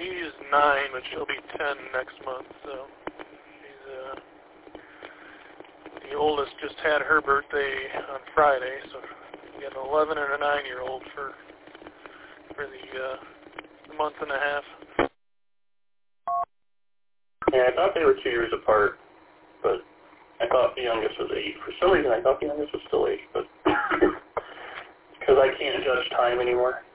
He's 9, but she'll be 10 next month, so he's, the oldest just had her birthday on Friday, so we got an 11 and a 9-year-old for the month and a half. Yeah, I thought they were 2 years apart, but I thought the youngest was 8. For some reason, I thought the youngest was still 8, but because I can't judge time anymore.